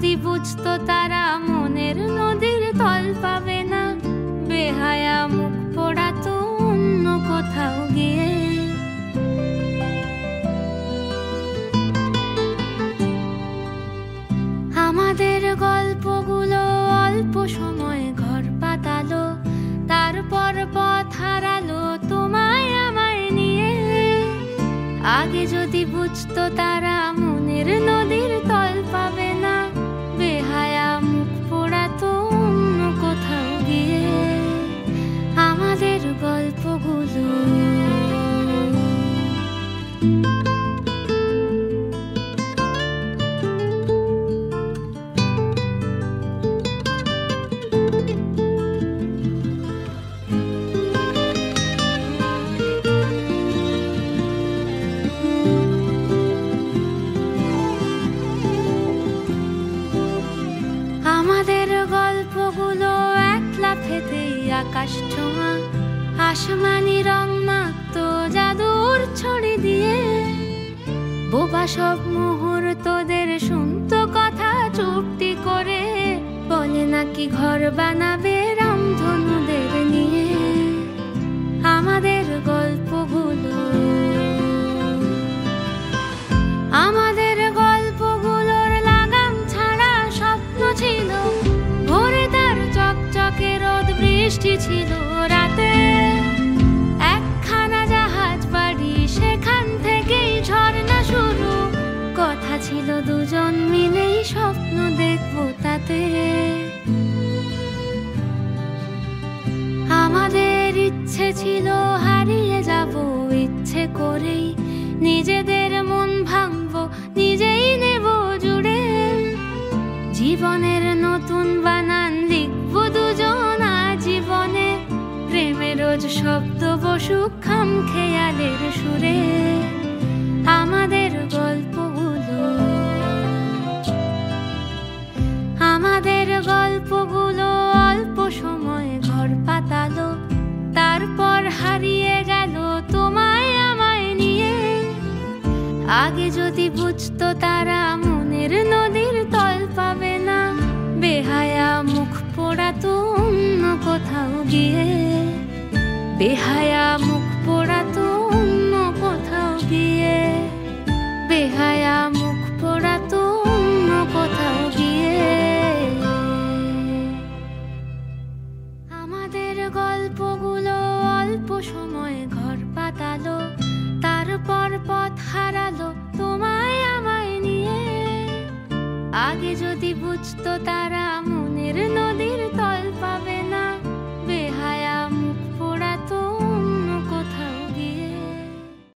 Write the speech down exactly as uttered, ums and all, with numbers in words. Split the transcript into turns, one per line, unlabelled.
যদি বুঝতো তারা মনের নদীর তল পাবে না, বেহায়া মুখ পোড়াতো অন্য কোথাও গিয়ে। আমাদের গল্পগুলো অল্প সময় ঘর পাতালো, তারপর পথ হারালো তোমায় আমায় নিয়ে। আগে যদি বুঝতো তারা মনের নদীর তল পাবে না, বেহায়া মুখ পোড়াতো অন্য কোথাও গিয়ে। আমাদের গল্পগুলো আকাশ ছোঁয়া আসমানি রং মাখতো জাদুর ছড়ি দিয়ে। বোবা সব মুহূর্তদের শুনতো কথা চুপটি করে, বলে নাকি ঘর বানাবে রামধনুদের নিয়ে। আমাদের গল্পগুলো আমাদের গল্পগুলোর লাগাম ছাড়া স্বপ্ন ছিল, ভোরে তার চকচকে রোদ বৃষ্টি ছিল রাতে। একখানা জাহাজ বাড়ি সেখান থেকেই ঝর্ণা শুরু, কথা ছিল দুজন মিলেই স্বপ্ন দেখবো তাতে। আমাদের ইচ্ছে ছিল হারিয়ে যাব ইচ্ছে করেই, নিজেদের মন ভাঙবো নিজেই নেব জুড়ে। জীবনের নতুন বানান লিখবো দুজন জীবনে, প্রেমের রোজ শব্দ বসুক খাম খেয়ালের সুরে। আমাদের গল্পগুলো আমাদের গল্পগুলো অল্প সময় ঘর পাতালো, তারপর হারিয়ে গেল তোমায় আমায় নিয়ে। আগে যদি বুঝতো তারা মনের নদীর তল পাবে না, বেহায়া মুখ পোড়াতো অন্য কোথাও গিয়ে। বেহায়া মুখ পোড়াতো অন্য কোথাও গিয়ে। বেহায়া মুখ পোড়াতো অন্য কোথাও গিয়ে। আমাদের গল্পগুলো অল্প সময় ঘর পাতালো, তারপর পথ হারালো তোমায় আমায় নিয়ে। আগে যদি বুঝতো তারা